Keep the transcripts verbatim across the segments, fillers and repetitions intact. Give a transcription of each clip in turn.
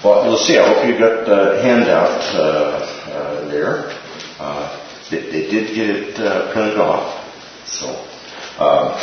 Well, you'll see, I hope you got the handout uh, uh, there. Uh, they, they did get it uh, printed off. So, uh,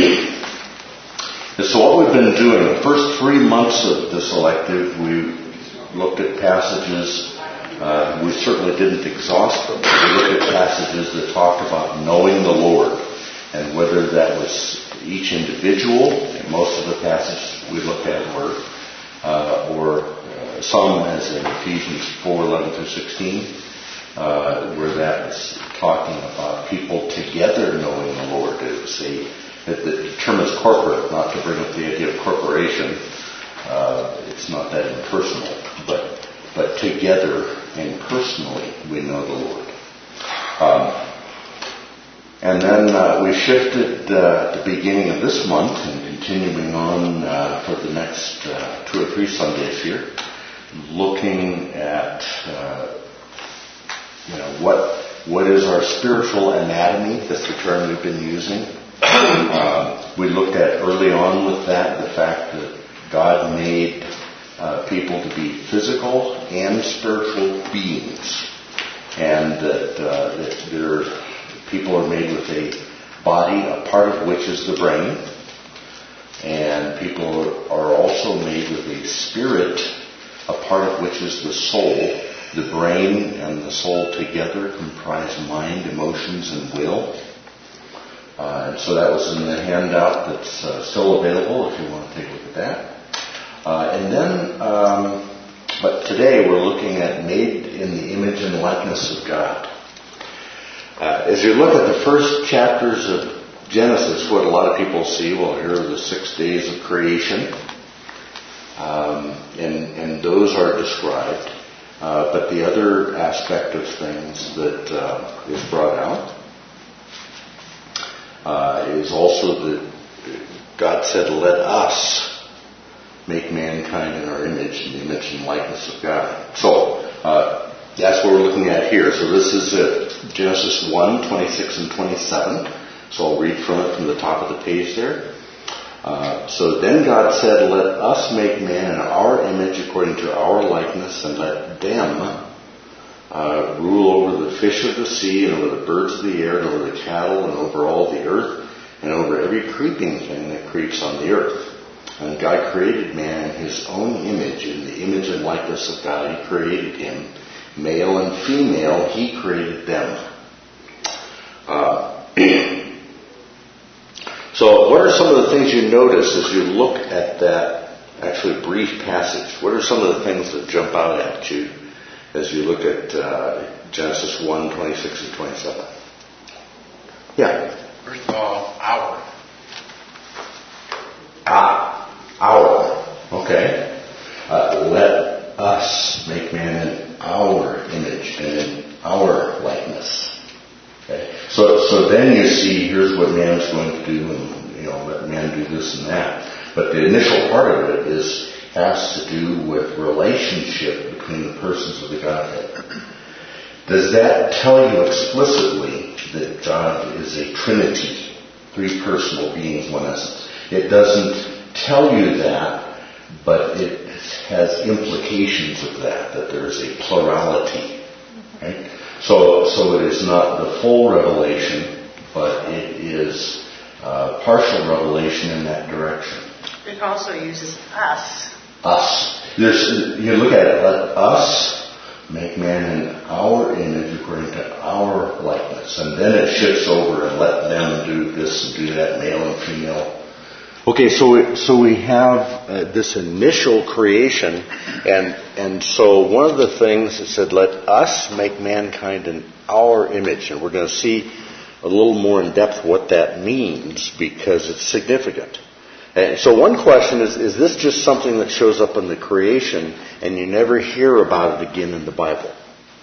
so what we've been doing, the first three months of this elective, we looked at passages. Uh, we certainly didn't exhaust them. We looked at passages that talked about knowing the Lord, and whether that was each individual, and most of the passages we looked at were, uh, or uh, some, as in Ephesians four eleven through sixteen, uh, where that was talking about people together knowing the Lord. It was a, that the term is corporate, not to bring up the idea of corporation. Uh, it's not that impersonal, but but together and personally we know the Lord. Um, And then uh, we shifted uh, at the beginning of this month and continuing on uh, for the next uh, two or three Sundays here, looking at uh, you know what what is our spiritual anatomy. That's the term we've been using. Uh, we looked at early on with that the fact that God made uh, people to be physical and spiritual beings, and that uh, that they're people are made with a body, a part of which is the brain, and people are also made with a spirit, a part of which is the soul. The brain and the soul together comprise mind, emotions, and will. Uh, and so that was in the handout that's uh, still available if you want to take a look at that. Uh, and then, um, but today we're looking at made in the image and likeness of God. Uh, as you look at the first chapters of Genesis, what a lot of people see, well, here are the six days of creation, um, and, and those are described. Uh, but the other aspect of things that uh, is brought out uh, is also that God said, "Let us make mankind in our image, in the image and likeness of God." So, uh, that's what we're looking at here. So this is uh, Genesis one, twenty-six and twenty-seven. So I'll read from it from the top of the page there. Uh, so then God said, "Let us make man in our image according to our likeness, and let them uh, rule over the fish of the sea, and over the birds of the air, and over the cattle, and over all the earth, and over every creeping thing that creeps on the earth." And God created man in his own image. In the image and likeness of God he created him. Male and female, he created them. Uh, so what are some of the things you notice as you look at that actually brief passage? What are some of the things that jump out at you as you look at uh, Genesis one, twenty-six and twenty-seven? Yeah? First of all, our. Ah, our. Okay. Uh, let us make man in our image and in our likeness. Okay. So, so then you see, here's what man's going to do, and you know, let man do this and that. But the initial part of it is has to do with relationship between the persons of the Godhead. Does that tell you explicitly that God is a Trinity, three personal beings, one essence? It doesn't tell you that, but it has implications of that, that there is a plurality. Right? So, so it is not the full revelation, but it is uh, partial revelation in that direction. It also uses us. Us. There's, you look at it, let us make man in our image according to our likeness. And then it shifts over and let them do this and do that, male and female. Okay, so we, so we have uh, this initial creation, and and so one of the things that said, let us make mankind in our image, and we're going to see a little more in depth what that means because it's significant. And so one question is, is this just something that shows up in the creation and you never hear about it again in the Bible?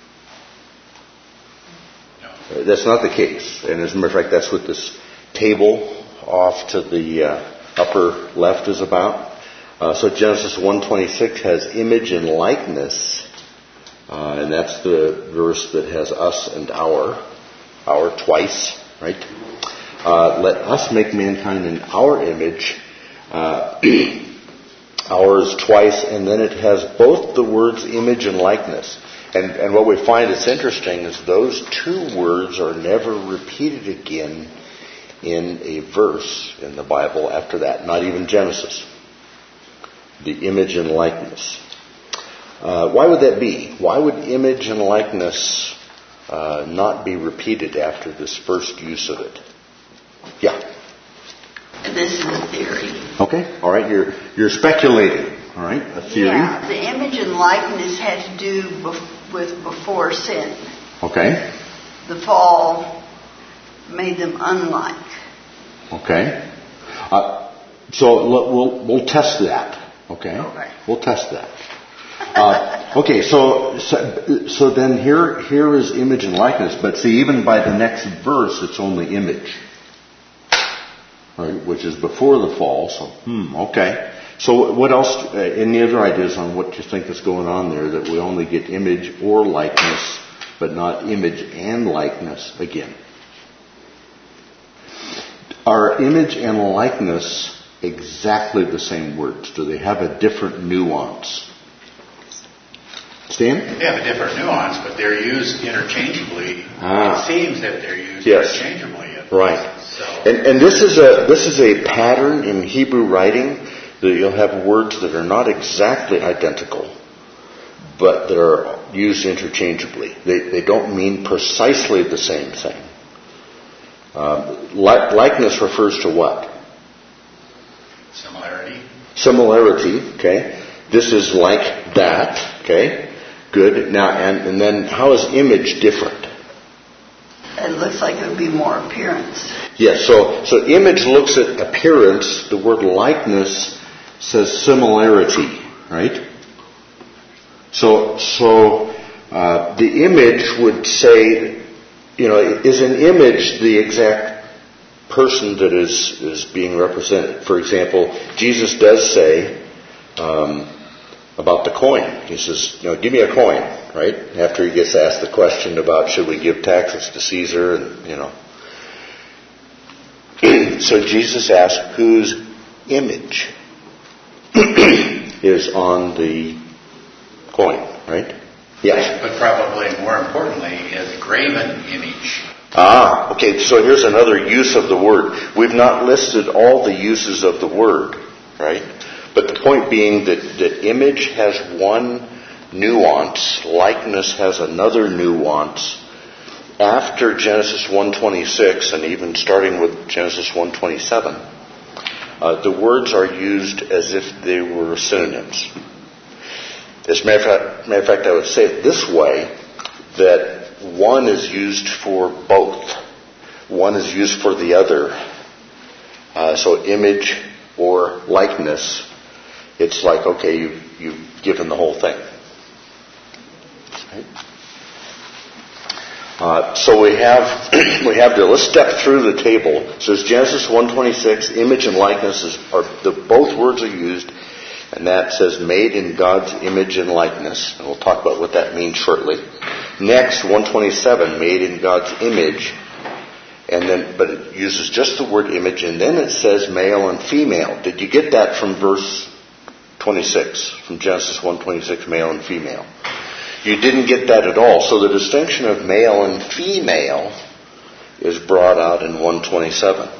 No. That's not the case. And as a matter of fact, that's what this table off to the uh, upper left is about. Uh, so Genesis one twenty-six has image and likeness, uh, and that's the verse that has us and our, our twice, right? Uh, let us make mankind in our image. Uh, Ours twice, and then it has both the words image and likeness. And, and what we find is interesting is those two words are never repeated again in a verse in the Bible after that, not even Genesis. The image and likeness. Uh, why would that be? Why would image and likeness uh, not be repeated after this first use of it? Yeah. This is a theory. Okay. All right. You're you're speculating. All right. A theory. Yeah. The image and likeness had to do bef- with before sin. Okay. The fall made them unlike. Okay. Uh, so we'll we'll test that. Okay. Okay. We'll test that. Uh, okay. So, so so then here here is image and likeness, but see, even by the next verse, it's only image. Right, which is before the fall. So, hmm, okay. So what else, uh, any other ideas on what you think is going on there, that we only get image or likeness, but not image and likeness again? Are image and likeness exactly the same words? Do they have a different nuance? Stan? They have a different nuance, but they're used interchangeably. Ah. It seems that they're used Yes. interchangeably. Right. So. And, and this is a this is a pattern in Hebrew writing that you'll have words that are not exactly identical, but that are used interchangeably. They they don't mean precisely the same thing. Uh, li- likeness refers to what? Similarity. Similarity. Okay. This is like that. Okay. Good. Now and and then how is image different? It looks like it would be more appearance. Yes, so so image looks at appearance. The word likeness says similarity, right? So so uh, the image would say, you know, is an image the exact person that is is being represented? For example, Jesus does say um, about the coin. He says, you know, give me a coin, right? After he gets asked the question about should we give taxes to Caesar, and you know. So Jesus asked, whose image is on the coin, right? Yes. But probably more importantly is graven image. Ah, okay, so here's another use of the word. We've not listed all the uses of the word, right? But the point being that, that image has one nuance, likeness has another nuance. After Genesis one twenty-six, and even starting with Genesis one twenty-seven, uh, the words are used as if they were synonyms. As a matter of fact, matter of fact, I would say it this way, that one is used for both. One is used for the other. Uh, so image or likeness, it's like, okay, you've, you've given the whole thing. Right? Uh, so we have we have to let's step through the table. It says Genesis one twenty-six, image and likeness is, are the both words are used, and that says made in God's image and likeness, and we'll talk about what that means shortly. Next, one twenty-seven, made in God's image, and then but it uses just the word image, and then it says male and female. Did you get that from verse twenty-six, from Genesis one twenty-six, male and female? You didn't get that at all. So the distinction of male and female is brought out in one twenty-seven.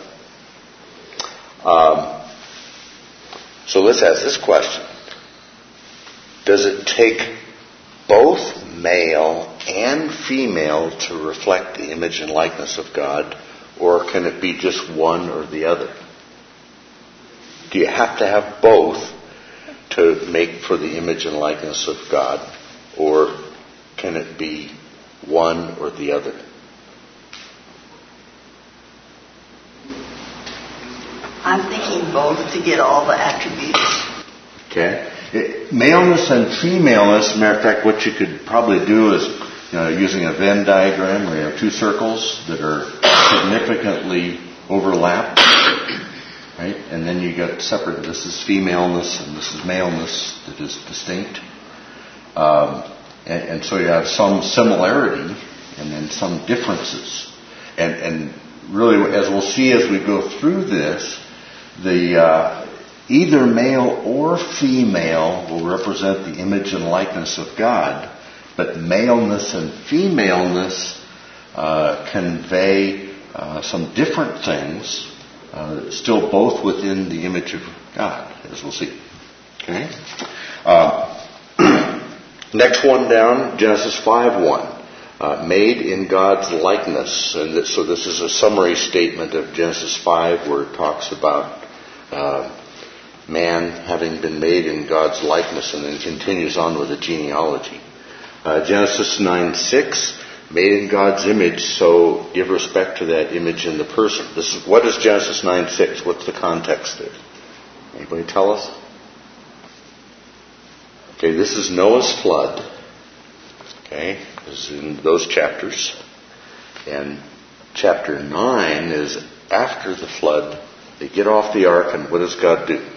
Um, so let's ask this question. Does it take both male and female to reflect the image and likeness of God, or can it be just one or the other? Do you have to have both to make for the image and likeness of God? Or can it be one or the other? I'm thinking both to get all the attributes. Okay. It, maleness and femaleness, matter of fact, what you could probably do is, you know, using a Venn diagram where you have two circles that are significantly overlapped, right? And then you get separate. This is femaleness and this is maleness that is distinct. Um, and, and so you have some similarity and then some differences. And, and really, as we'll see as we go through this, the uh, Either male or female will represent the image and likeness of God, but maleness and femaleness uh, convey uh, some different things, uh, still both within the image of God, as we'll see. Okay. Uh, next one down, Genesis five one. Uh, made in God's likeness. And this, so this is a summary statement of Genesis five where it talks about uh, man having been made in God's likeness, and then continues on with the genealogy. Uh, Genesis nine six, made in God's image, so give respect to that image in the person. This is, what is Genesis nine six? What's the context there? Anybody tell us? Okay, this is Noah's flood. Okay, this is in those chapters. And chapter nine is after the flood. They get off the ark, and what does God do?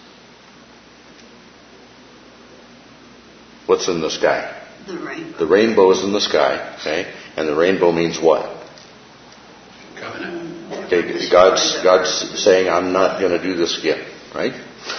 What's in the sky? The rainbow. The rainbow is in the sky, okay? And the rainbow means what? Covenant. Okay, God's, God's saying, I'm not going to do this again, right?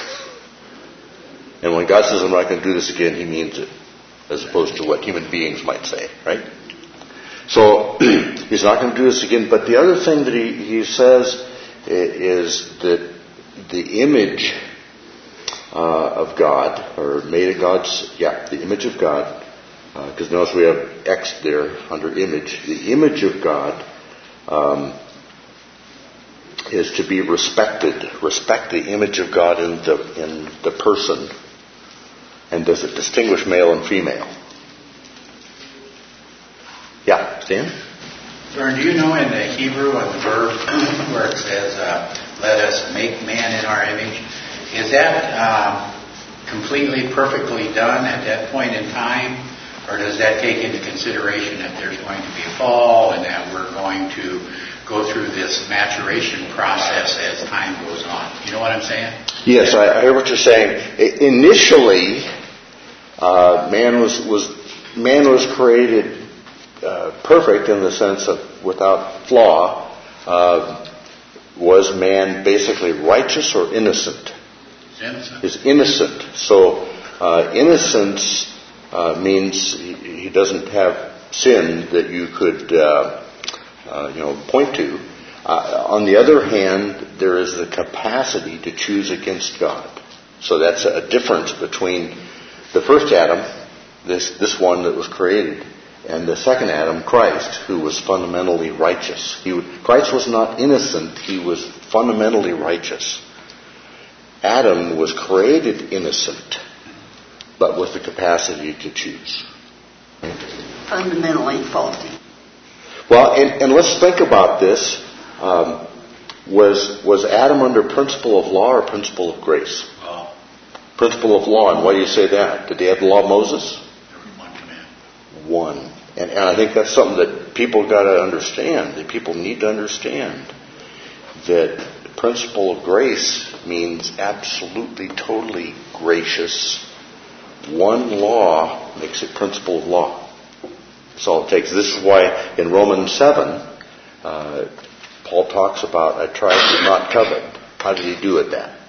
And when God says, I'm not going to do this again, He means it, as opposed to what human beings might say, right? So, He's not going to do this again. But the other thing that He, he says is that the image uh, of God, or made in God's, yeah, the image of God, because uh, notice we have X there under image. The image of God um, is to be respected. Respect the image of God in the in the person. And does it distinguish male and female? Yeah, Stan? Vern, do you know in the Hebrew of the verb where it says, uh, let us make man in our image, is that um, completely, perfectly done at that point in time? Or does that take into consideration that there's going to be a fall and that we're going to go through this maturation process as time goes on? You know what I'm saying? Yes, I, I hear what you're saying. I, initially, uh, man was was man was created uh, perfect in the sense of without flaw. Uh, was man basically righteous or innocent? It's innocent. Is innocent. So uh, innocence uh, means he, he doesn't have sin that you could uh, uh, you know point to. Uh, on the other hand, there is the capacity to choose against God. So that's a difference between the first Adam, this this one that was created, and the second Adam, Christ, who was fundamentally righteous. He would, Christ was not innocent, he was fundamentally righteous. Adam was created innocent, but with the capacity to choose. Fundamentally faulty. Well, and, and let's think about this. Um, was was Adam under principle of law or principle of grace? Law. Principle of law. And why do you say that? Did they have the law of Moses? Every one command. One. And, and I think that's something that people got to understand. That people need to understand. That the principle of grace means absolutely, totally gracious. One law makes it principle of law. That's all it takes. This is why in Romans seven, uh, Paul talks about, I tried to not covet. How did he do it that?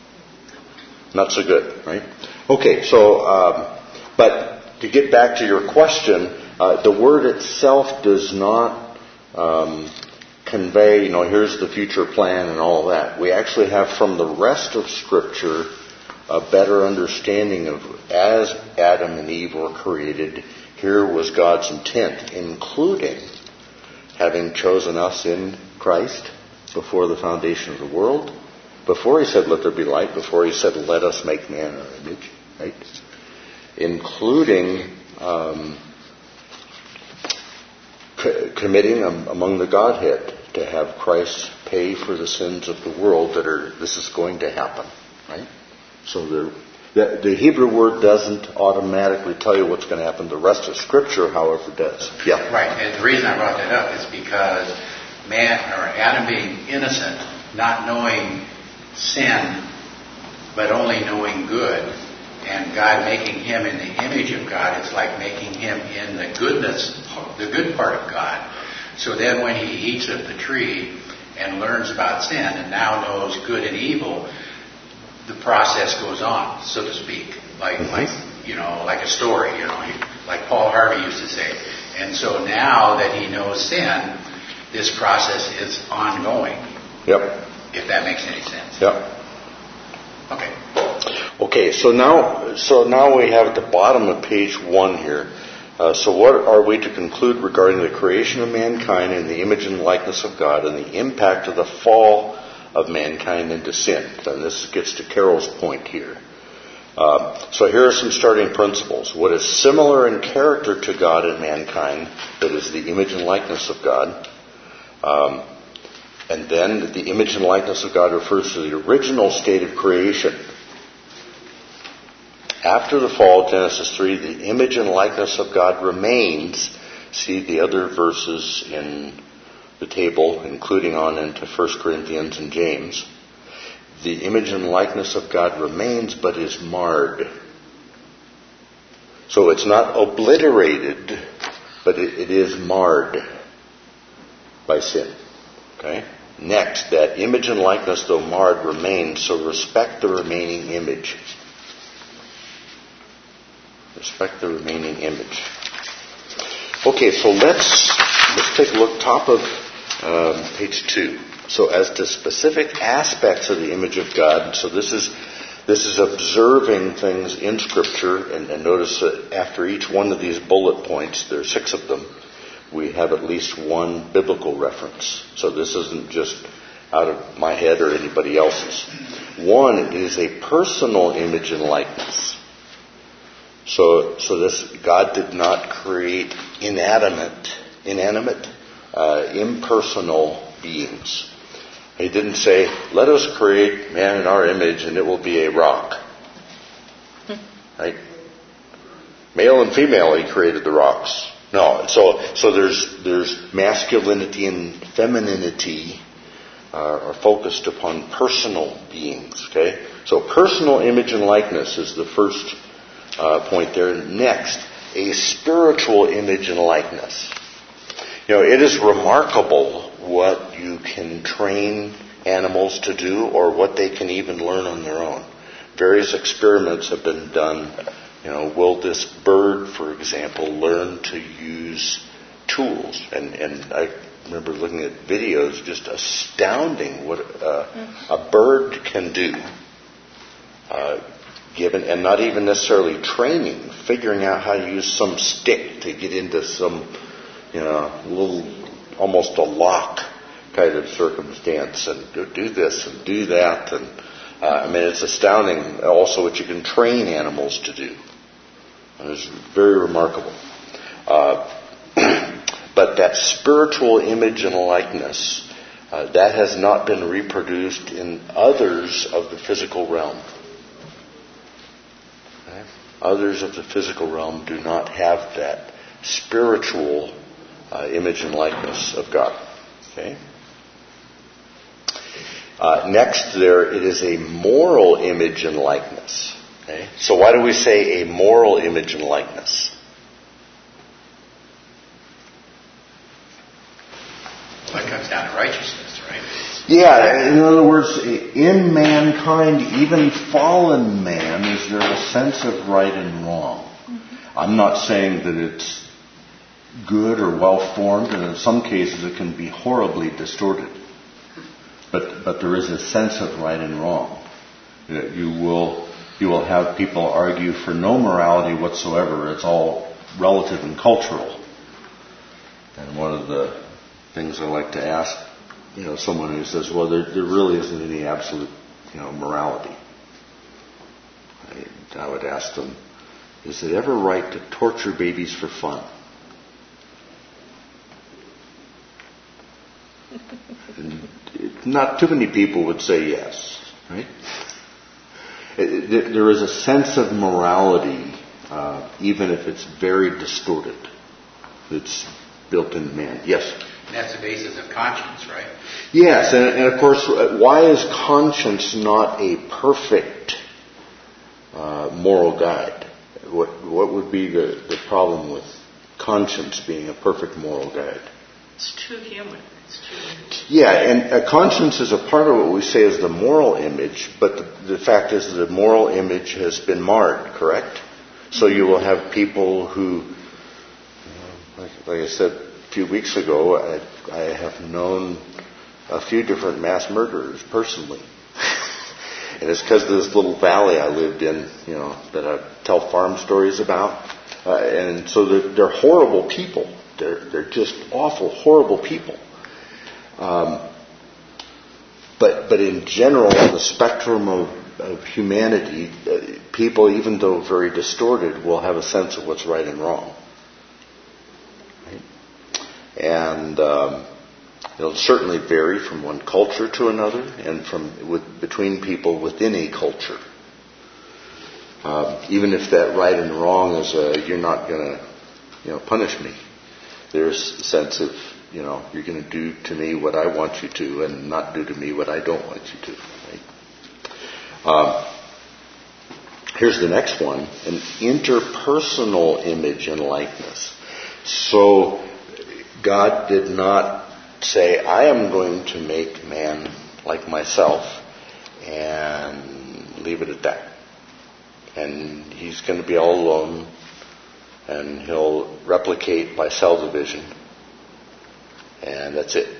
Not so good, right? Okay, so, um, but to get back to your question, uh, the word itself does not um, convey, you know, here's the future plan and all that. We actually have from the rest of Scripture a better understanding of as Adam and Eve were created, here was God's intent, including having chosen us in Christ before the foundation of the world, before He said, let there be light, before He said, let us make man in our image, right? Including um, c- committing um, among the Godhead to have Christ pay for the sins of the world that are, this is going to happen, right? So the, the, the Hebrew word doesn't automatically tell you what's going to happen. The rest of Scripture, however, does. Yeah. Right, and the reason I brought that up is because man, or Adam being innocent, not knowing sin, but only knowing good, and God making him in the image of God, it's like making him in the goodness, the good part of God. So then when he eats of the tree and learns about sin and now knows good and evil, the process goes on, so to speak, like mm-hmm. like you know, like a story, you know, like Paul Harvey used to say. And so now that he knows sin, this process is ongoing. Yep. If that makes any sense. Yep. Okay. Okay, so now, so now we have at the bottom of page one here. Uh, so what are we to conclude regarding the creation of mankind in the image and likeness of God and the impact of the fall of mankind into sin? And this gets to Carol's point here. Uh, so here are some starting principles. What is similar in character to God and mankind, that is the image and likeness of God. Um, and then the image and likeness of God refers to the original state of creation. After the fall, Genesis three, the image and likeness of God remains. See the other verses in the table, including on into First Corinthians and James. The image and likeness of God remains, but is marred. So it's not obliterated, but it, it is marred by sin. Okay? Next, that image and likeness, though marred, remains, so respect the remaining image. Respect the remaining image. Okay, so let's let's take a look top of um, page two. So as to specific aspects of the image of God, so this is this is observing things in Scripture, and, and notice that after each one of these bullet points, there are six of them, we have at least one biblical reference. So this isn't just out of my head or anybody else's. One, it is a personal image and likeness. So, so this God did not create inanimate, inanimate, uh, impersonal beings. He didn't say, "Let us create man in our image, and it will be a rock." Right? Male and female, He created the rocks. No, so so there's there's masculinity and femininity uh, are focused upon personal beings. Okay, so personal image and likeness is the first Uh, point there. Next, a spiritual image and likeness. You know, it is remarkable what you can train animals to do, or what they can even learn on their own. Various experiments have been done. You know, will this bird, for example, learn to use tools? And and I remember looking at videos, just astounding what uh, a bird can do. Uh, Given, and not even necessarily training, figuring out how to use some stick to get into some, you know, little, almost a lock kind of circumstance, and do this and do that. And uh, I mean, it's astounding also what you can train animals to do. And it's very remarkable. Uh, but that spiritual image and likeness, uh, that has not been reproduced in others of the physical realm. Others of the physical realm do not have that spiritual uh, image and likeness of God. Okay. Uh, next, there it is a moral image and likeness. Okay. So why do we say a moral image and likeness? Well, that comes down to righteousness, right? Yeah, in other words, in mankind, even fallen man, is there a sense of right and wrong? Mm-hmm. I'm not saying that it's good or well-formed, and in some cases it can be horribly distorted. But but there is a sense of right and wrong. You will you will have people argue for no morality whatsoever. It's all relative and cultural. And one of the things I like to ask, you know, someone who says, well, there, there really isn't any absolute, you know, morality. I, I would ask them, is it ever right to torture babies for fun? And it, not too many people would say yes, right? It, it, there is a sense of morality, uh, even if it's very distorted. It's built in man. Yes? And that's the basis of conscience, right? Yes, and, and of course, why is conscience not a perfect uh, moral guide? What what would be the, the problem with conscience being a perfect moral guide? It's too human. It's too... Yeah, and a conscience is a part of what we say is the moral image, but the, the fact is that the moral image has been marred, correct? So you will have people who, like, like I said a few weeks ago, I, I have known a few different mass murderers personally. And it's because of this little valley I lived in, you know, that I tell farm stories about. Uh, and so they're, they're horrible people. They're, they're just awful, horrible people. Um, but but in general, on the spectrum of, of humanity, uh, people, even though very distorted, will have a sense of what's right and wrong. Right? And um, it'll certainly vary from one culture to another, and from with, between people within a culture. Um, even if that right and wrong is a, you're not going to, you know, punish me. There's a sense of, you know, you're going to do to me what I want you to and not do to me what I don't want you to. Right? Um, here's the next one, an interpersonal image and likeness. So God did not say, I am going to make man like myself and leave it at that. And he's going to be all alone, and he'll replicate by cell division, and that's it.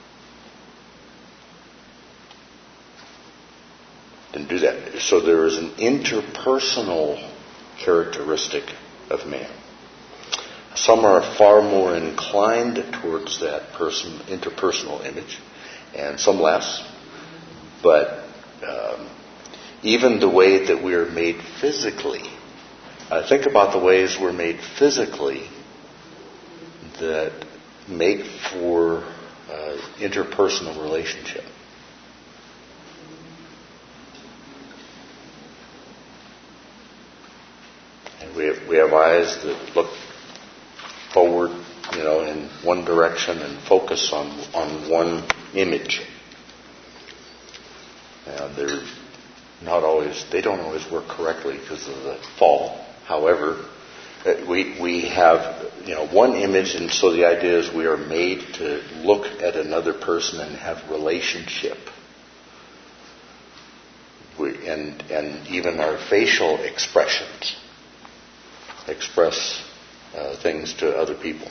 Didn't do that. So there is an interpersonal characteristic of man. Some are far more inclined towards that person, interpersonal image, and some less. But um, even the way that we are made physically, uh, think about the ways we're made physically that make for uh, interpersonal relationship. And we have, we have eyes that look forward, you know, in one direction and focus on on one image. And they're not always, they don't always work correctly because of the fall. However, we we have, you know, one image, and so the idea is we are made to look at another person and have relationship. We, and and even our facial expressions express uh, things to other people.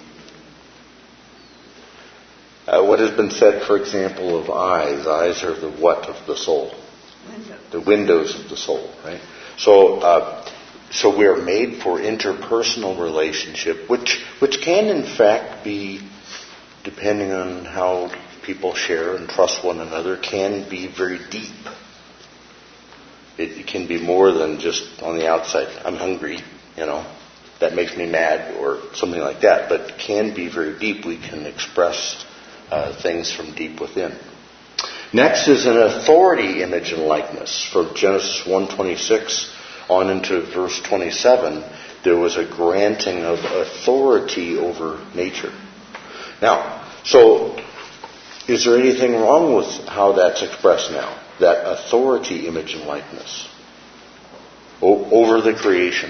Uh, what has been said, for example, of eyes? Eyes are the what of the soul? Window. The windows of the soul, right? So, uh, so we are made for interpersonal relationship, which which can in fact be, depending on how people share and trust one another, can be very deep. It, it can be more than just on the outside. I'm hungry, you know, that makes me mad, or something like that. But it can be very deep. We can express uh, things from deep within. Next is an authority image and likeness. From Genesis one twenty-six on into verse twenty-seven, there was a granting of authority over nature. Now, so is there anything wrong with how that's expressed now? That authority image and likeness o- over the creation.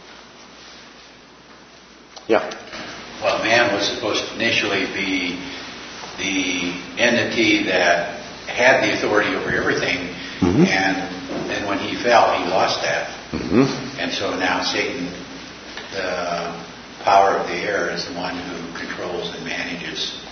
Yeah. Well, man was supposed to initially be the entity that had the authority over everything, mm-hmm. and then when he fell, he lost that. Mm-hmm. And so now Satan, the power of the air, is the one who controls and manages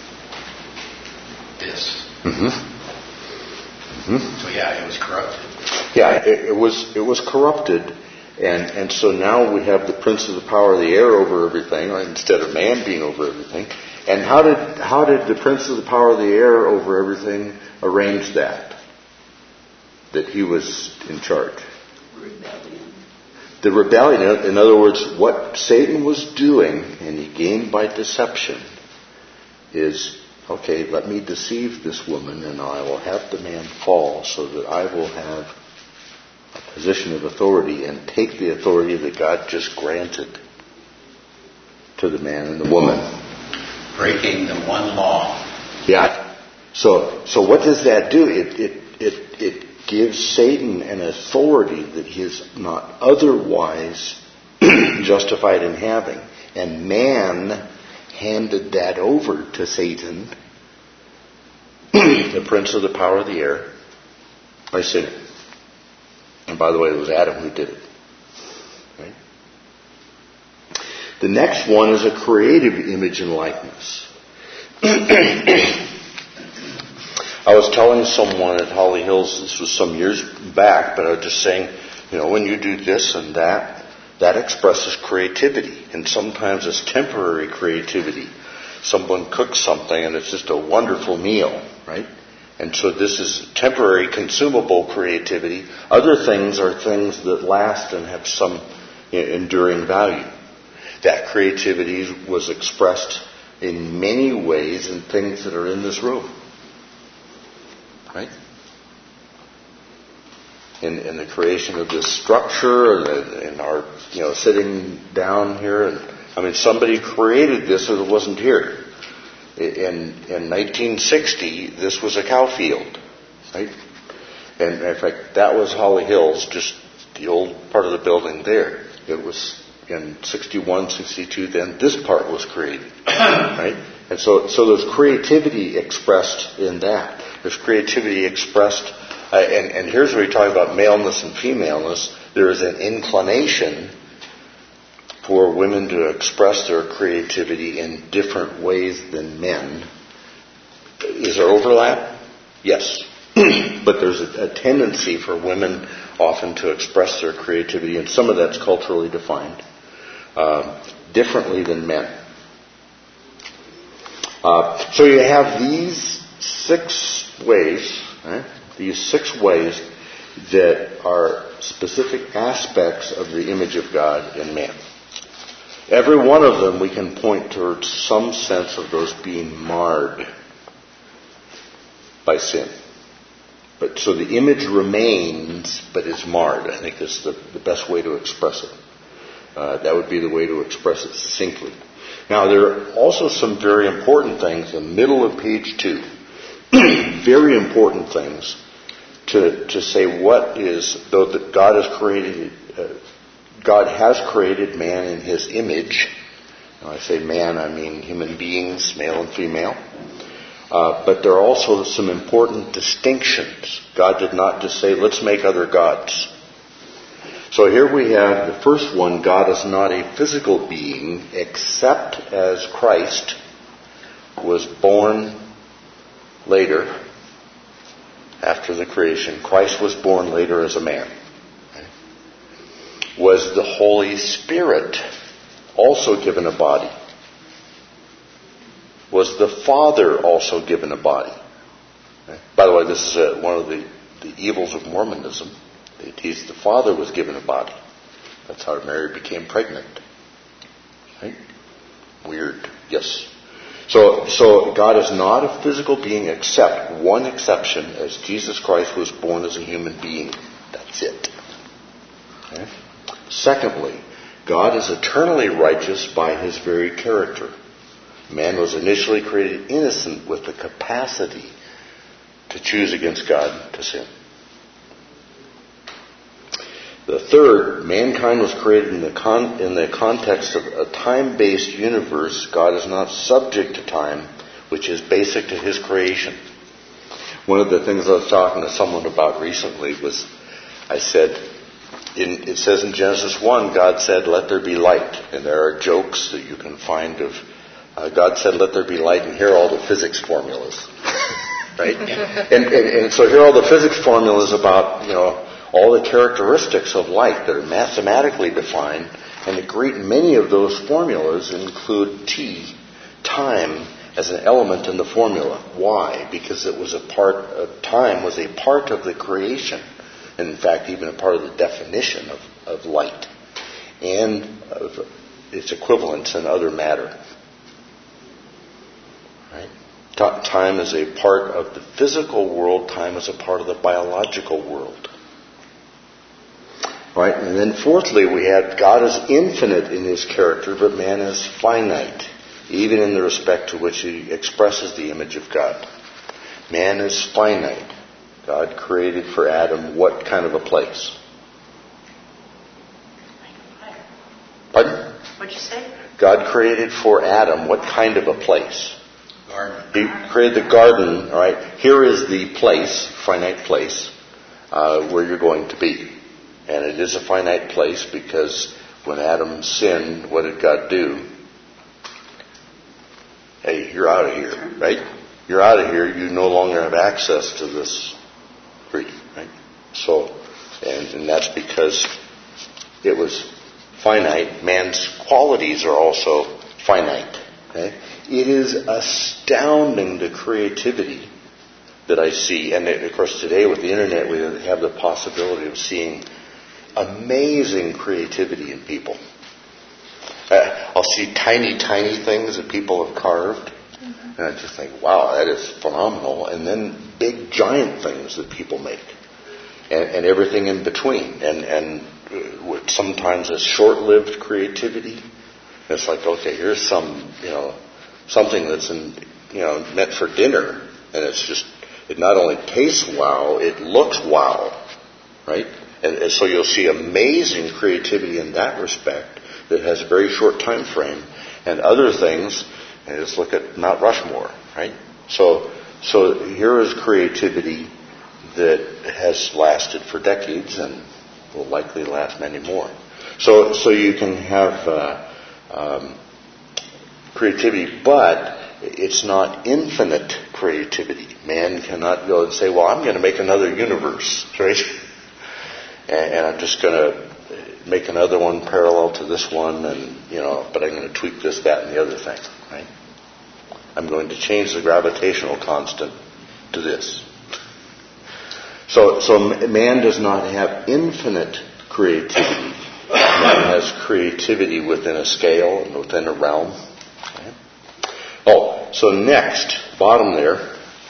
this. Mm-hmm. Mm-hmm. So yeah, it was corrupted. Yeah, it, it was it was corrupted, and and so now we have the prince of the power of the air over everything, right, instead of man being over everything. And how did how did the prince of the power of the air over everything arrange that? That he was in charge. Rebellion. The rebellion, in other words, what Satan was doing, and he gained by deception, is, okay, let me deceive this woman, and I will have the man fall so that I will have a position of authority and take the authority that God just granted to the man and the woman. Breaking the one law. Yeah. So, so what does that do? It it it it gives Satan an authority that he is not otherwise justified in having, and man handed that over to Satan, the prince of the power of the air, by sinning. And by the way, it was Adam who did it. Right? The next one is a creative image and likeness. I was telling someone at Holly Hills, this was some years back, but I was just saying, you know, when you do this and that, that expresses creativity. And sometimes it's temporary creativity. Someone cooks something and it's just a wonderful meal, right? And so this is temporary consumable creativity. Other things are things that last and have some enduring value. That creativity was expressed in many ways in things that are in this room. Right? In, in the creation of this structure, and in our, you know, sitting down here, and I mean, somebody created this or it wasn't here. In in nineteen sixty, this was a cow field, right? And in fact, that was Holly Hills, just the old part of the building there. It was in sixty-one, sixty-two. Then this part was created, right? And so, so there's creativity expressed in that. There's creativity expressed, uh, and, and here's where we talk about maleness and femaleness. There is an inclination for women to express their creativity in different ways than men. Is there overlap? Yes. But there's a, a tendency for women often to express their creativity, and some of that's culturally defined, uh, differently than men. Uh, so you have these six ways, right? These six ways that are specific aspects of the image of God in man. Every one of them we can point towards some sense of those being marred by sin. But so the image remains, but is marred. I think that's the, the best way to express it. Uh, that would be the way to express it succinctly. Now, there are also some very important things in the middle of page two. Very important things to to say what is, though that God has created, uh, God has created man in His image. When I say man, I mean human beings, male and female. Uh, but there are also some important distinctions. God did not just say, let's make other gods. So here we have the first one. God is not a physical being, except as Christ was born later, after the creation. Christ was born later as a man. Was the Holy Spirit also given a body? Was the Father also given a body? By the way, this is uh, one of the, the evils of Mormonism. He's, the Father was given a body. That's how Mary became pregnant. Right? Weird. Yes. So, so God is not a physical being, except one exception, as Jesus Christ was born as a human being. That's it. Okay? Secondly, God is eternally righteous by His very character. Man was initially created innocent with the capacity to choose against God, to sin. The third, mankind was created in the con- in the context of a time-based universe. God is not subject to time, which is basic to His creation. One of the things I was talking to someone about recently was, I said, in, it says in Genesis one, God said, let there be light. And there are jokes that you can find of, uh, God said, let there be light, and here are all the physics formulas. Right? and, and, and so here are all the physics formulas about, you know, all the characteristics of light that are mathematically defined, and a great many of those formulas include T, time, as an element in the formula. Why? Because it was a part of time was a part of the creation, and in fact even a part of the definition of, of light and of its equivalents in other matter. Right? T- time is a part of the physical world. Time is a part of the biological world. Right? And then fourthly, we have God is infinite in His character, but man is finite, even in the respect to which He expresses the image of God. Man is finite. God created for Adam what kind of a place? Like a fire. Pardon? What'd you say? God created for Adam what kind of a place? Garden. He created the garden, all right? Here is the place, finite place, uh, where you're going to be. And it is a finite place because when Adam sinned, what did God do? Hey, you're out of here, right? You're out of here. You no longer have access to this tree, right? So, and, and that's because it was finite. Man's qualities are also finite. Okay? It is astounding the creativity that I see. And of course today with the internet we have the possibility of seeing amazing creativity in people. Uh, I'll see tiny, tiny things that people have carved. Mm-hmm. And I just think, wow, that is phenomenal. And then big, giant things that people make. And, and everything in between. And, and uh, sometimes a short-lived creativity. It's like, okay, here's some, you know, something that's in, you know, meant for dinner. And it's just, it not only tastes wow, it looks wow. Right? And, and so you'll see amazing creativity in that respect that has a very short time frame. And other things, and just look at Mount Rushmore, right? So, so here is creativity that has lasted for decades and will likely last many more. So, so you can have uh, um, creativity, but it's not infinite creativity. Man cannot go and say, well, I'm going to make another universe, right? And, and I'm just going to make another one parallel to this one, and you know, but I'm going to tweak this, that, and the other thing, right? I'm going to change the gravitational constant to this. So, so man does not have infinite creativity. Man has creativity within a scale and within a realm. Okay? Oh, so next, bottom there.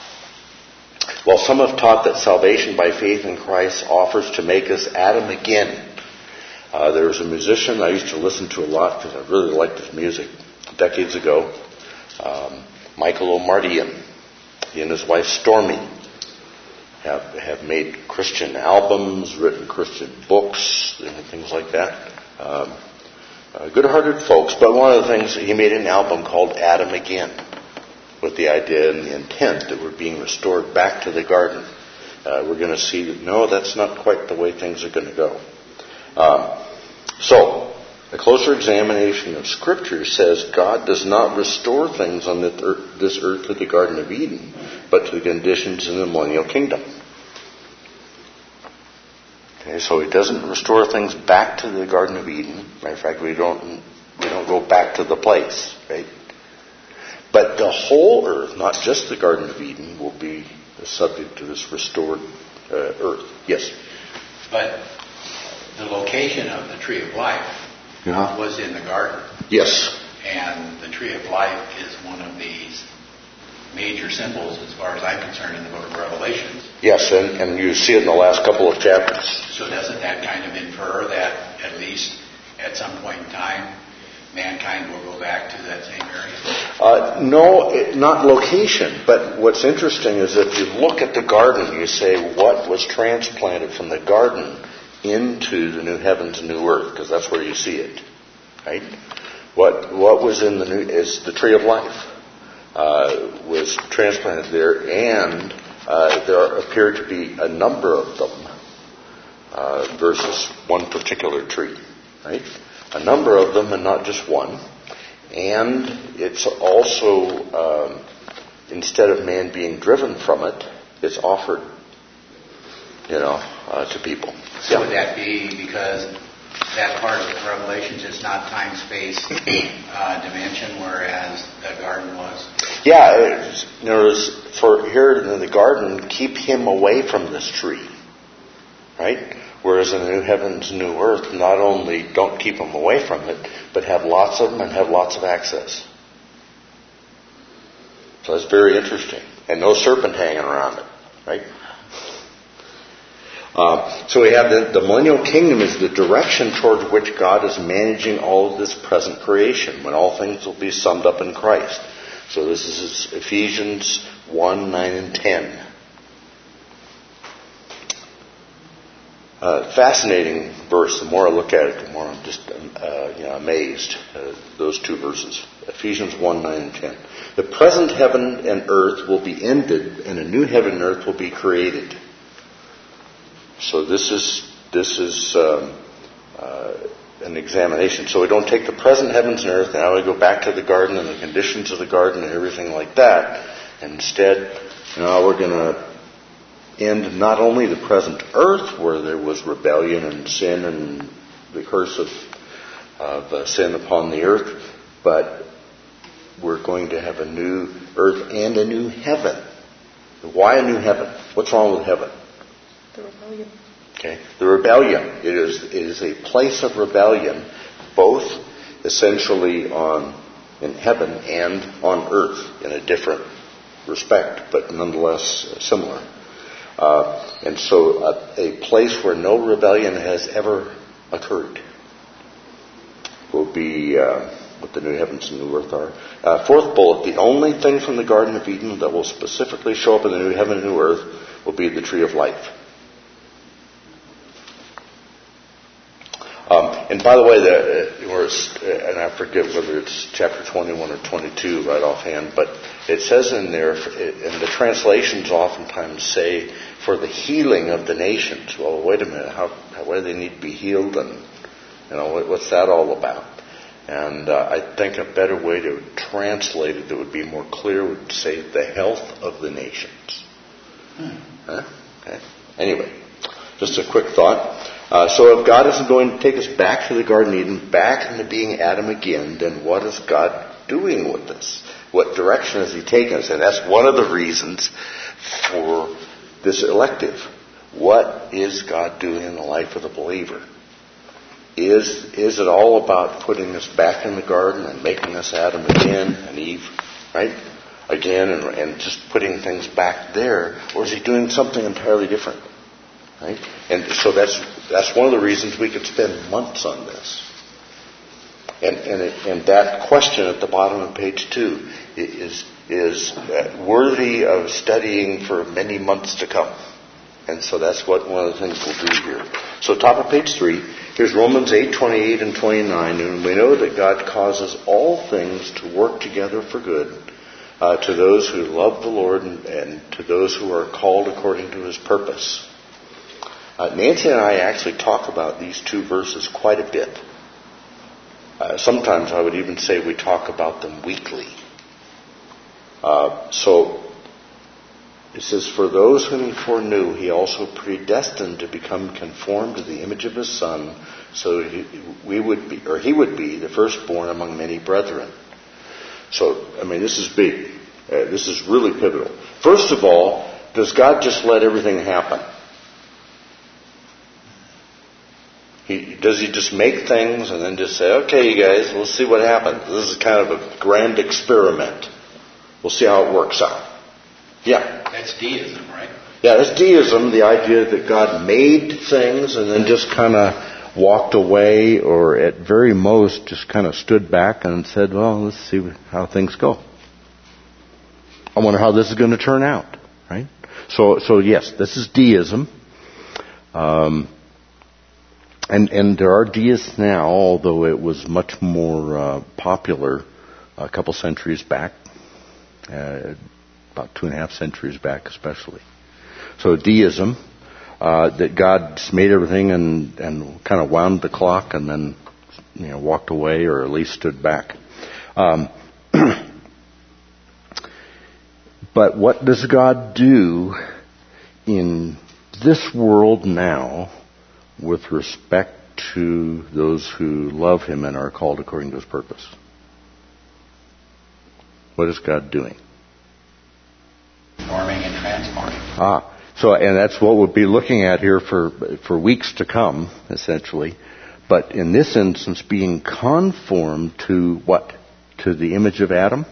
While some have taught that salvation by faith in Christ offers to make us Adam again. Uh, there was a musician I used to listen to a lot because I really liked his music decades ago. Um, Michael O'Mardian. He and his wife Stormy have have made Christian albums, written Christian books, and things like that. Um, uh, good-hearted folks, but one of the things, he made an album called Adam Again, with the idea and the intent that we're being restored back to the garden. Uh, we're going to see that, no, that's not quite the way things are going to go. Um, so, a closer examination of Scripture says God does not restore things on this earth to the Garden of Eden, but to the conditions in the millennial kingdom. Okay, so He doesn't restore things back to the Garden of Eden. Matter of fact, we don't we don't go back to the place, right? But the whole earth, not just the Garden of Eden, will be subject to this restored uh, earth. Yes? But the location of the tree of life yeah. was in the garden. Yes. And the tree of life is one of these major symbols, as far as I'm concerned, in the book of Revelations. Yes, and, and you see it in the last couple of chapters. So doesn't that kind of infer that at least at some point in time, mankind will go back to that same area? Uh, no, it, not location. But what's interesting is if you look at the garden, you say, what was transplanted from the garden into the new heavens and new earth? Because that's where you see it, right? What what was in the new is the tree of life uh, was transplanted there, and uh, there appear to be a number of them uh, versus one particular tree, right? A number of them and not just one. And it's also, um, instead of man being driven from it, it's offered, you know, uh, to people. So yeah. Would that be because that part of Revelations is not time-space uh, dimension, whereas the garden was? Yeah, there's, for here in the garden, keep him away from this tree, right? Whereas in the new heavens, new earth, not only don't keep them away from it, but have lots of them and have lots of access. So that's very interesting. And no serpent hanging around it, right? Uh, so we have the, the millennial kingdom is the direction toward which God is managing all of this present creation, when all things will be summed up in Christ. So this is Ephesians one, nine, and ten. Uh, fascinating verse. The more I look at it, the more I'm just uh, you know, amazed. Uh, those two verses, Ephesians one, nine and ten. The present heaven and earth will be ended, and a new heaven and earth will be created. So this is this is um, uh, an examination. So we don't take the present heavens and earth, and now we go back to the garden and the conditions of the garden and everything like that. And instead, now we're going to end not only the present earth where there was rebellion and sin and the curse of, of uh, sin upon the earth, but we're going to have a new earth and a new heaven. Why a new heaven? What's wrong with heaven? The rebellion. Okay, the rebellion. It is it is a place of rebellion, both essentially on in heaven and on earth in a different respect, but nonetheless uh, similar. Uh, and so uh, a place where no rebellion has ever occurred will be uh, what the new heavens and new earth are. Uh, fourth bullet, the only thing from the Garden of Eden that will specifically show up in the new heaven and new earth will be the tree of life. Um, and by the way, the, where it's, and I forget whether it's chapter twenty-one or twenty-two right offhand, but it says in there, and the translations oftentimes say, for the healing of the nations. Well, wait a minute, how, how why do they need to be healed, and you know what, what's that all about? And uh, I think a better way to translate it that would be more clear would say the health of the nations. Hmm. Huh? Okay. Anyway, just a quick thought. Uh, so if God isn't going to take us back to the Garden of Eden, back into being Adam again, then what is God doing with us? What direction has He taken us? And that's one of the reasons for this elective. What is God doing in the life of the believer? Is is it all about putting us back in the garden and making us Adam again and Eve, right? Again, and, and just putting things back there? Or is He doing something entirely different? Right? And so that's that's one of the reasons we could spend months on this. And and, it, and that question at the bottom of page two is is worthy of studying for many months to come. And so that's what one of the things we'll do here. So top of page three, here's Romans eight, twenty-eight and twenty-nine. And we know that God causes all things to work together for good uh, to those who love the Lord and, and to those who are called according to His purpose. Uh, Nancy and I actually talk about these two verses quite a bit. Uh, sometimes I would even say we talk about them weekly. Uh, so it says, for those whom He foreknew, He also predestined to become conformed to the image of His Son, so he, we would be, or He would be the firstborn among many brethren. So, I mean, this is big. Uh, this is really pivotal. First of all, does God just let everything happen? He, does He just make things and then just say, okay, you guys, we'll see what happens. This is kind of a grand experiment. We'll see how it works out. Yeah. That's deism, right? Yeah, that's deism, the idea that God made things and then just kind of walked away, or at very most just kind of stood back and said, well, let's see how things go. I wonder how this is going to turn out, right? So, so yes, this is deism. Um, and, and there are deists now, although it was much more uh, popular a couple centuries back. Uh, about two and a half centuries back especially. So deism, uh, that God just made everything and, and kind of wound the clock and then, you know, walked away or at least stood back. Um, but what does God do in this world now with respect to those who love Him and are called according to His purpose? What is God doing? Forming and transforming. Ah, so and that's what we'll be looking at here for for weeks to come, essentially. But in this instance, being conformed to what? To the image of Adam?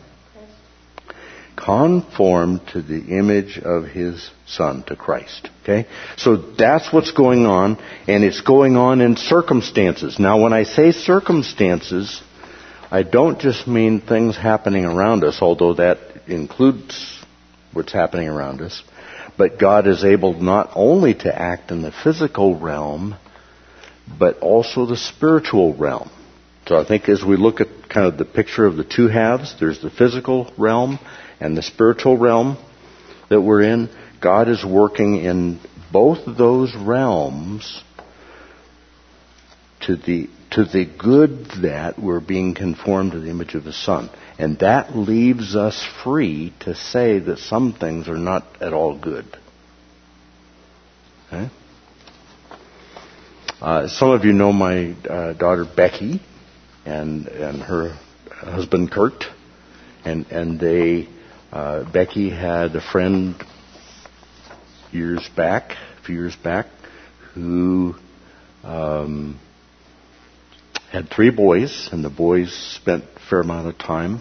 Conformed to the image of His Son, to Christ. Okay? So that's what's going on, and it's going on in circumstances. Now, when I say circumstances, I don't just mean things happening around us, although that includes what's happening around us. But God is able not only to act in the physical realm, but also the spiritual realm. So I think as we look at kind of the picture of the two halves, there's the physical realm and the spiritual realm that we're in. God is working in both of those realms to the to the good that we're being conformed to the image of the Son. And that leaves us free to say that some things are not at all good. Okay? Uh, some of you know my uh, daughter Becky and and her husband Kurt, and and they uh, Becky had a friend years back, a few years back, who um, had three boys, and the boys spent a fair amount of time,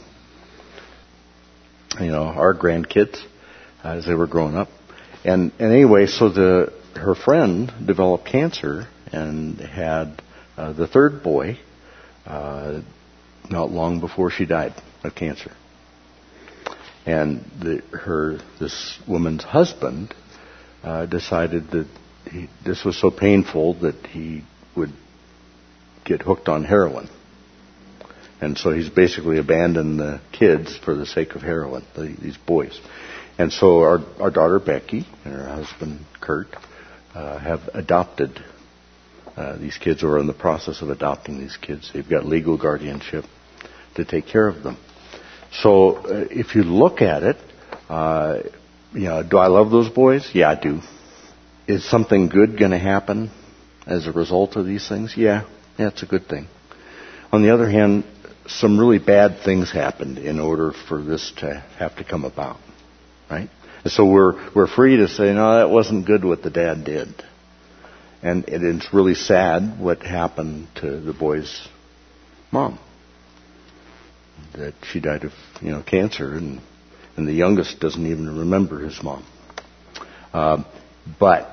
you know, our grandkids as they were growing up, and and anyway, so the her friend developed cancer and had uh, the third boy uh, not long before she died of cancer. And the, her this woman's husband uh, decided that he, this was so painful that he would get hooked on heroin. And so he's basically abandoned the kids for the sake of heroin, the, these boys. And so our, our daughter Becky and her husband Kurt uh, have adopted uh, these kids, or are in the process of adopting these kids. They've got legal guardianship to take care of them. So uh, if you look at it, uh, you know, do I love those boys? Yeah, I do. Is something good going to happen as a result of these things? Yeah, yeah, it's a good thing. On the other hand, some really bad things happened in order for this to have to come about, right? And so we're we're free to say, no, that wasn't good what the dad did, and it's really sad what happened to the boy's mom, that she died of you know cancer, and and the youngest doesn't even remember his mom. Um, but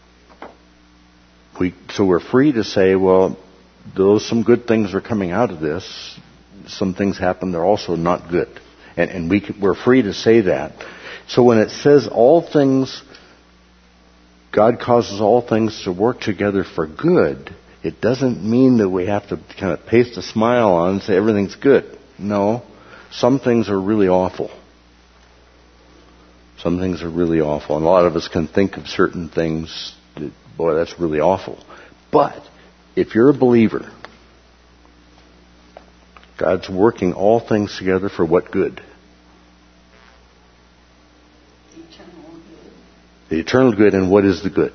we so we're free to say, well, though some good things are coming out of this, some things happen, they're also not good. And, and we, we're free to say that. So when it says all things, God causes all things to work together for good, it doesn't mean that we have to kind of paste a smile on and say everything's good. No, some things are really awful. Some things are really awful. And a lot of us can think of certain things that, boy, that's really awful. But if you're a believer, God's working all things together for what good? Eternal good. The eternal good, and what is the good?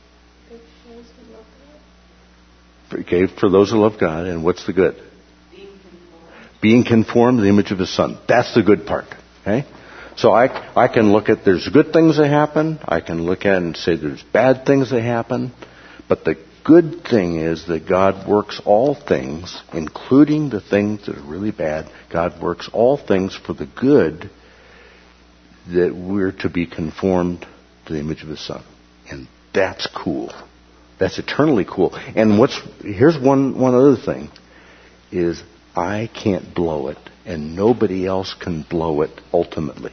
Okay, for those who love God, and what's the good? Being conformed. Being conformed to the image of His Son. That's the good part. Okay? So I, I can look at there's good things that happen. I can look at it and say there's bad things that happen. But the good thing is that God works all things, including the things that are really bad. God works all things for the good, that we're to be conformed to the image of His Son. And that's cool. That's eternally cool. And what's here's one, one other thing, is I can't blow it, and nobody else can blow it ultimately.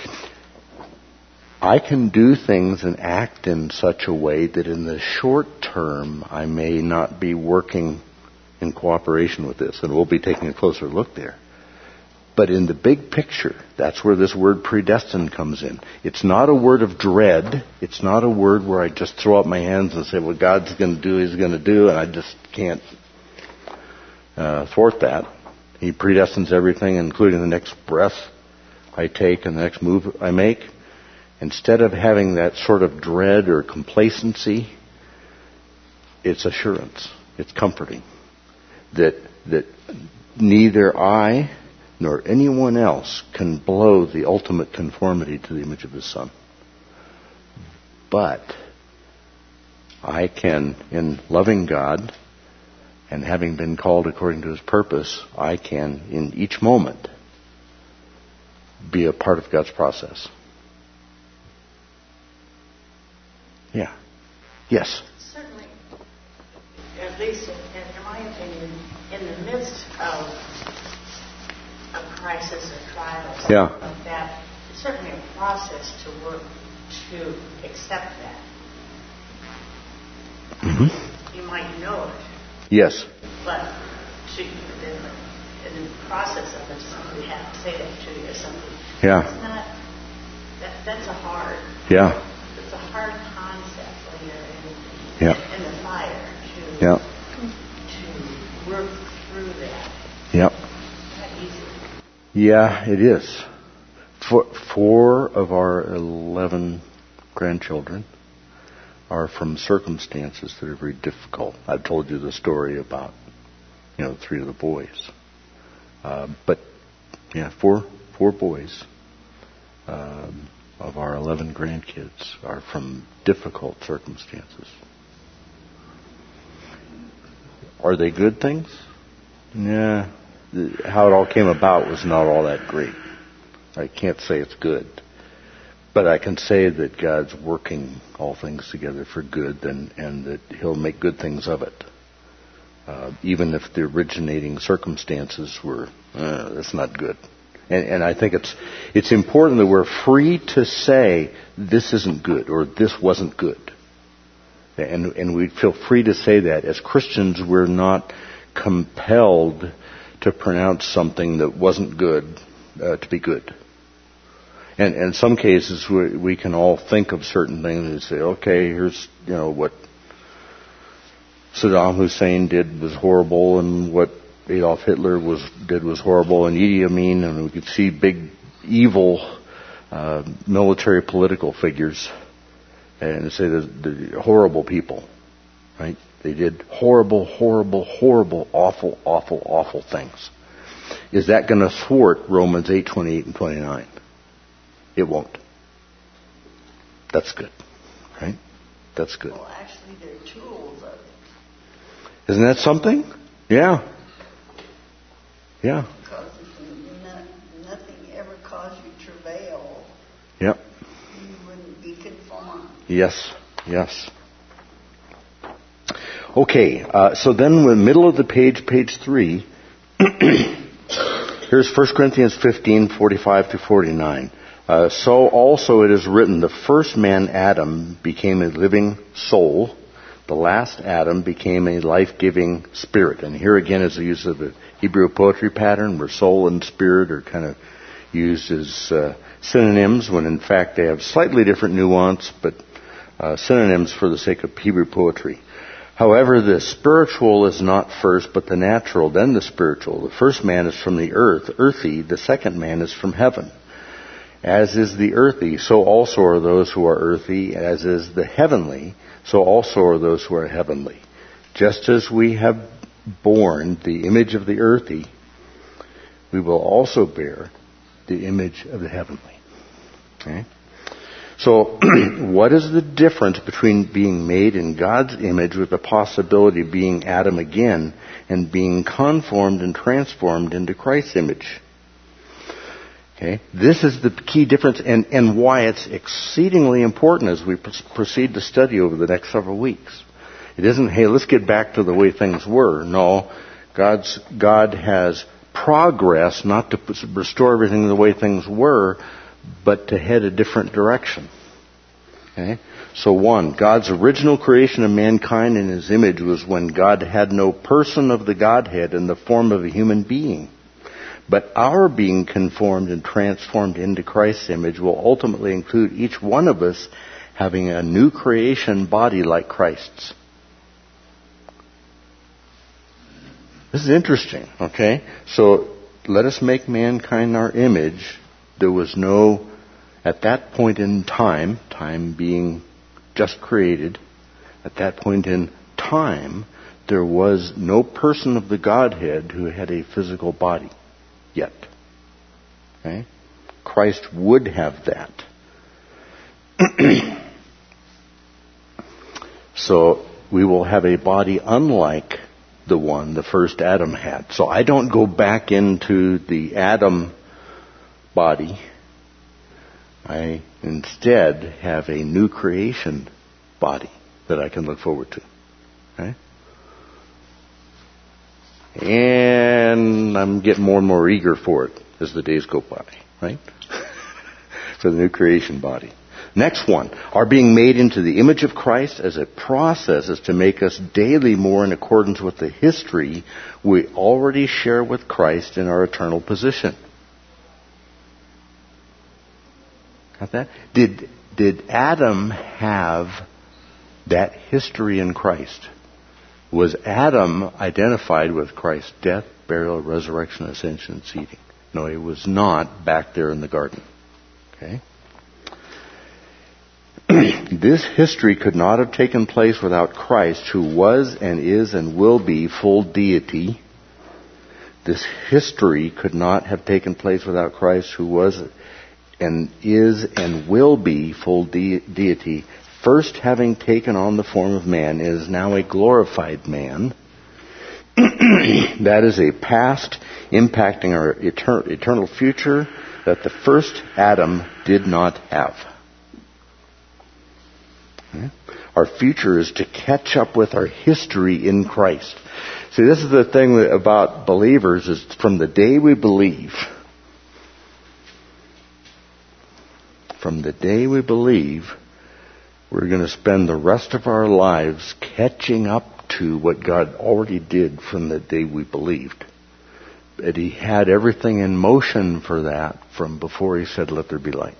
I can do things and act in such a way that in the short term I may not be working in cooperation with this, and we'll be taking a closer look there. But in the big picture, that's where this word predestined comes in. It's not a word of dread. It's not a word where I just throw up my hands and say, what God's going to do, He's going to do, and I just can't uh, thwart that. He predestines everything, including the next breath I take and the next move I make. Instead of having that sort of dread or complacency, it's assurance. It's comforting. That that neither I nor anyone else can blow the ultimate conformity to the image of His Son. But I can, in loving God and having been called according to His purpose, I can, in each moment, be a part of God's process. Yeah. Yes. Certainly, at least in, in my opinion, in the midst of a crisis or trials Yeah. like that, it's certainly a process to work to accept that. Mm-hmm. You might know it, Yes. but to, in, the, in the process of it, somebody has to say that to you or something. Yeah. It's not, that, that's a hard, Yeah. it's a hard concept when you're in, Yeah. in the fire to, Yeah. to work through that. Yep. Not easy. Yeah, it is. Four, four of our eleven grandchildren are from circumstances that are very difficult. I've told you the story about, you know, three of the boys. Uh, but, yeah, four four boys um, of our eleven grandkids are from difficult circumstances. Are they good things? Yeah. How it all came about was not all that great. I can't say it's good. But I can say that God's working all things together for good, and, and that He'll make good things of it. Uh, even if the originating circumstances were, uh, that's not good. And, and I think it's it's important that we're free to say this isn't good or this wasn't good. And, and we feel free to say that. As Christians, we're not compelled to pronounce something that wasn't good uh, to be good. And, and in some cases, we, we can all think of certain things and say, okay, here's, you know, what Saddam Hussein did was horrible, and what Adolf Hitler was did was horrible, and Idi Amin, and we could see big, evil uh, military political figures, and say that the horrible people, right? They did horrible, horrible, horrible, awful, awful, awful things. Is that going to thwart Romans eight, twenty-eight and twenty-nine? It won't. That's good, right? That's good. Well, actually, they're tools of it. Isn't that something? Yeah. Yeah. Because if no, nothing ever caused you travail, Yep. you wouldn't be conformed. Yes. Yes. Okay, uh, so then in the middle of the page, page three, here's First Corinthians fifteen, forty-five to forty-nine. Uh, so also it is written, the first man, Adam, became a living soul. The last Adam became a life-giving spirit. And here again is the use of the Hebrew poetry pattern, where soul and spirit are kind of used as uh, synonyms, when in fact they have slightly different nuance, but uh, synonyms for the sake of Hebrew poetry. However, the spiritual is not first, but the natural, then the spiritual. The first man is from the earth, earthy. The second man is from heaven. As is the earthy, so also are those who are earthy. As is the heavenly, so also are those who are heavenly. Just as we have borne the image of the earthy, we will also bear the image of the heavenly. Okay? So, what is the difference between being made in God's image with the possibility of being Adam again and being conformed and transformed into Christ's image? Okay, this is the key difference, and, and why it's exceedingly important as we proceed to study over the next several weeks. It isn't, hey, let's get back to the way things were. No, God's God has progress, not to restore everything the way things were, but to head a different direction. Okay? So one, God's original creation of mankind in His image was when God had no person of the Godhead in the form of a human being. But our being conformed and transformed into Christ's image will ultimately include each one of us having a new creation body like Christ's. This is interesting, okay? So let us make mankind our image. There was no, at that point in time, time being just created, at that point in time, there was no person of the Godhead who had a physical body yet. Okay? Christ would have that. So we will have a body unlike the one the first Adam had. So I don't go back into the Adam body. I instead have a new creation body that I can look forward to. Okay? And I'm getting more and more eager for it as the days go by, right? For the new creation body. Next one. Our being made into the image of Christ as a process is to make us daily more in accordance with the history we already share with Christ in our eternal position. Got that? Did, did Adam have that history in Christ? Was Adam identified with Christ's death, burial, resurrection, ascension, and seating? No, he was not back there in the garden. Okay? This history could not have taken place without Christ, who was and is and will be full deity. This history could not have taken place without Christ, who was and is and will be full de- deity, first having taken on the form of man, is now a glorified man. That is a past impacting our etern- eternal future that the first Adam did not have. Okay? Our future is to catch up with our history in Christ. See, this is the thing about believers, is from the day we believe, from the day we believe, we're going to spend the rest of our lives catching up to what God already did from the day we believed. But He had everything in motion for that from before He said, "Let there be light."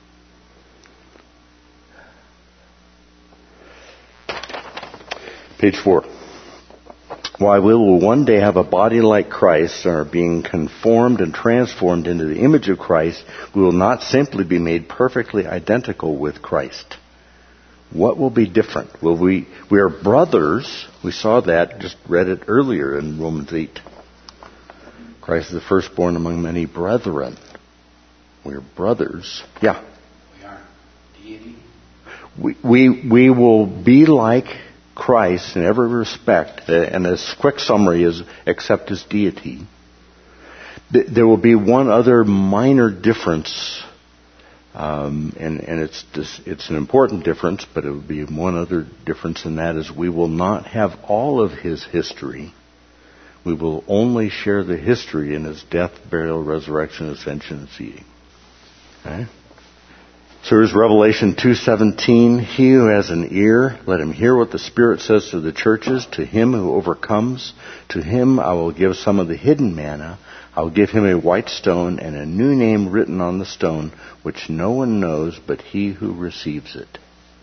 Page four. While we will one day have a body like Christ and are being conformed and transformed into the image of Christ, we will not simply be made perfectly identical with Christ. What will be different? Will we, we are brothers. We saw that, just read it earlier in Romans eight. Christ is the firstborn among many brethren. We are brothers. Yeah. We are deity. We, we, we will be like Christ in every respect, and a quick summary is except His deity. There will be one other minor difference, um, and, and it's it's an important difference, but it will be one other difference, and that is we will not have all of His history. We will only share the history in His death, burial, resurrection, ascension, and seating. Okay? So here's Revelation two seventeen. He who has an ear, let him hear what the Spirit says to the churches. To him who overcomes, to him I will give some of the hidden manna. I will give him a white stone and a new name written on the stone, which no one knows but he who receives it.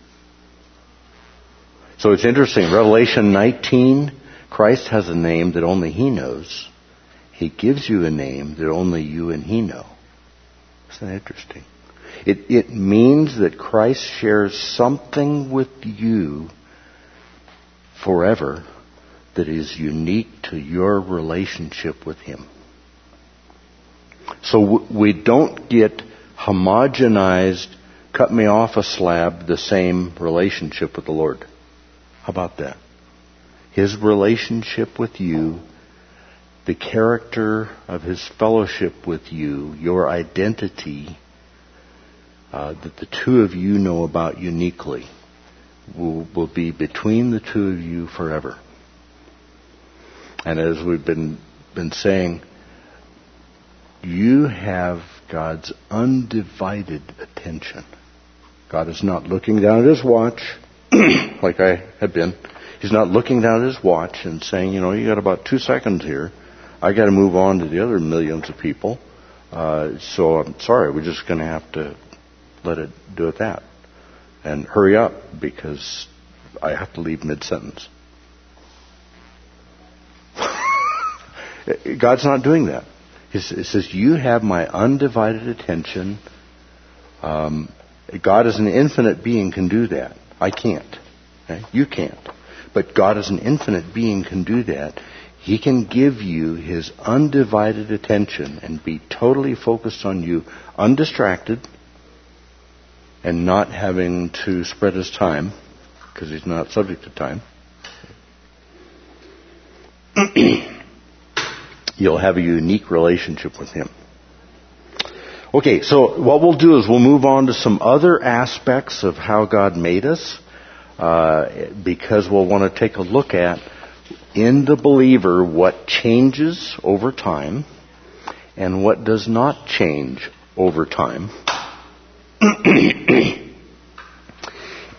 So it's interesting. Revelation nineteen, Christ has a name that only He knows. He gives you a name that only you and He know. Isn't that interesting? It, it means that Christ shares something with you forever that is unique to your relationship with Him. So we don't get homogenized, cut me off a slab, the same relationship with the Lord. How about that? His relationship with you, the character of His fellowship with you, your identity, Uh, that the two of you know about uniquely, will, will be between the two of you forever. And as we've been been saying, you have God's undivided attention. God is not looking down at His watch, like I have been. He's not looking down at His watch and saying, you know, you got about two seconds here. I got to move on to the other millions of people. Uh, so I'm sorry, we're just going to have to let it do it that. And hurry up, because I have to leave mid-sentence. God's not doing that. He says, you have my undivided attention. Um, God as an infinite being can do that. I can't. Okay? You can't. But God as an infinite being can do that. He can give you His undivided attention and be totally focused on you, undistracted, and not having to spread His time, because He's not subject to time. You'll have a unique relationship with Him. Okay, so what we'll do is we'll move on to some other aspects of how God made us, uh, because we'll want to take a look at, in the believer, what changes over time and what does not change over time.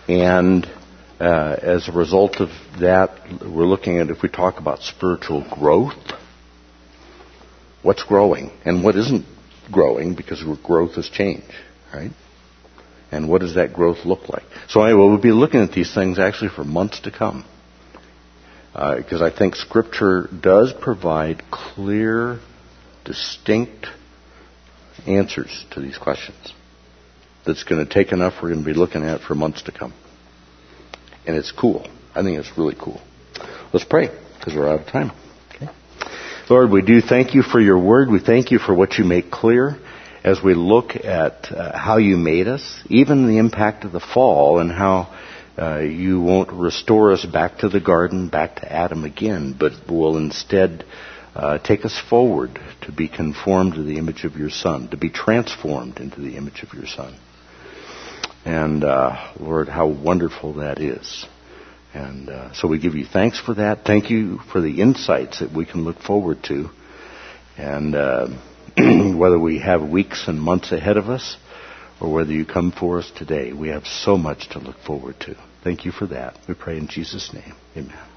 And uh, as a result of that, we're looking at, if we talk about spiritual growth, what's growing and what isn't growing, because growth is change, right? And what does that growth look like? So anyway, we'll be looking at these things actually for months to come. Because uh, I think Scripture does provide clear, distinct answers to these questions. That's going to take enough we're going to be looking at for months to come. And it's cool. I think it's really cool. Let's pray, because we're out of time. Okay. Lord, we do thank you for your word. We thank you for what you make clear as we look at uh, how you made us, even the impact of the fall, and how uh, you won't restore us back to the garden, back to Adam again, but will instead uh, take us forward to be conformed to the image of your Son, to be transformed into the image of your Son. And uh, Lord, how wonderful that is. And uh, so we give you thanks for that. Thank you for the insights that we can look forward to. And uh, whether we have weeks and months ahead of us, or whether you come for us today, we have so much to look forward to. Thank you for that. We pray in Jesus' name. Amen.